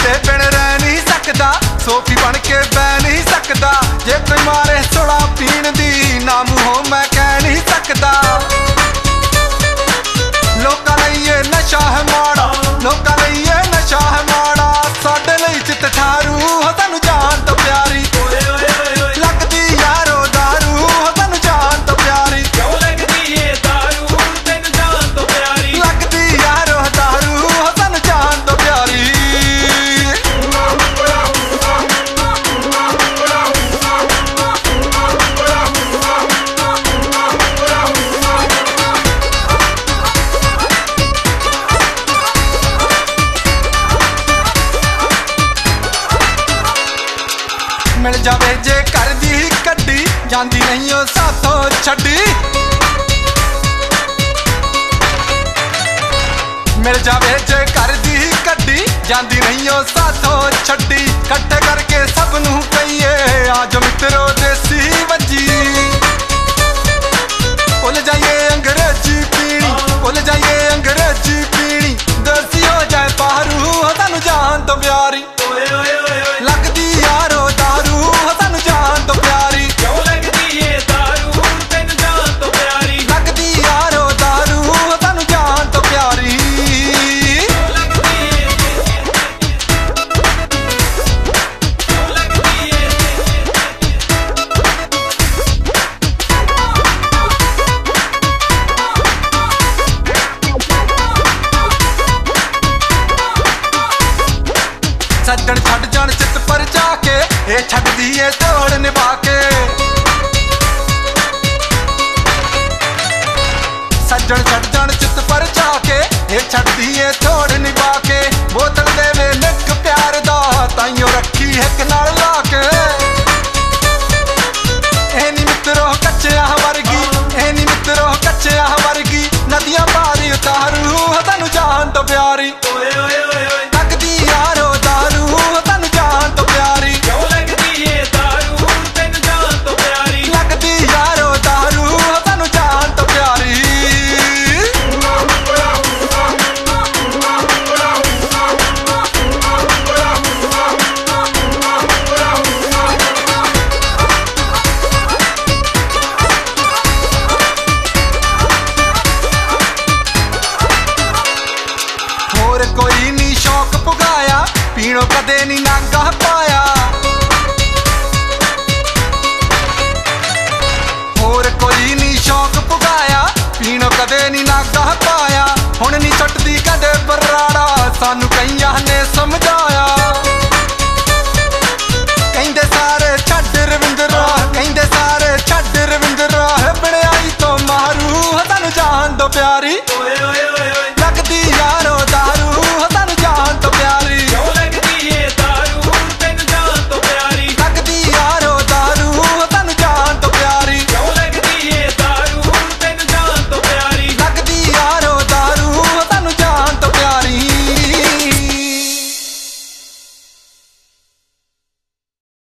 तेरे बिन रह नहीं सकदा, सोफी बन के बह नहीं सकदा। जे कोई मारे सुला पीण दी ना मूंहों मैं कह नहीं सकदा। लोकां लई ये नशा है माड़ा, लोकां लई ये नशा है माड़ा। साडे लई चित ठारू हो सानू जान तो प्यारी, लगदी यारो दारू हो सानू जान तो प्यारी। क्यों लगदी ये दारू तेन जान तो प्यारी, लगदी यारो दारू हो सानू जान तो प्यारी। मिल जावे जे कर दी कड्डी, जांदी नहीं ओ साथों छड्डी। मिल जावे जे कर दी कड्डी, जांदी नहीं ओ साथों छड्डी। कट्ठे करके सब नूं पईए आज मित्रो देसी वजी। भुल जाइए अंग्रेजी पीनी, भुल जाइए अंग्रेजी पीनी। देसी हो जाए पारू हो सानू जान तो प्यारी, लगदी यारो दारू हो सानू जान तो प्यारी। क्यों लगदी ये दारू तेन जान तो प्यारी, लगदी यारो दारू हो सानू जान तो प्यारी। सज्जन छड़ जान चित पर जाके, ये छड़ दिए तोड़ निभा के। सज्जन छड़ जान चित पर जाके, ये छड़ दिए तोड़ निभा के। बोतल देवे निक प्यार दा ताइयों रखी हिक नाल ला के। ए नी मित्रो कच्चिया वर्गी, ए नी मित्रो कच्चिया वर्गी। नदियां पारी उतारू हो सानू जान तो प्यारी, लगदी यारो दारू हो सानू जान तो प्यारी। क्यों लगदी ये दारू तेन जान तो प्यारी, लगदी यारो दारू हो सानू जान तो प्यारी। होर कोई नी शौक पुगाया, पीणो कदे नी नागा पाया। होर कोई नी शौक पुगाया, पीणो कदे नी नागा पाया। हुण नी छुटदी कदे बराड़ा, सानू कईयां ने समझाया। कहिंदे सारे छड्ड रविंदरा, कहिंदे सारे छड्ड रविंदरा। बड़ियाई तो मारू हो सानू जान तो प्यारी,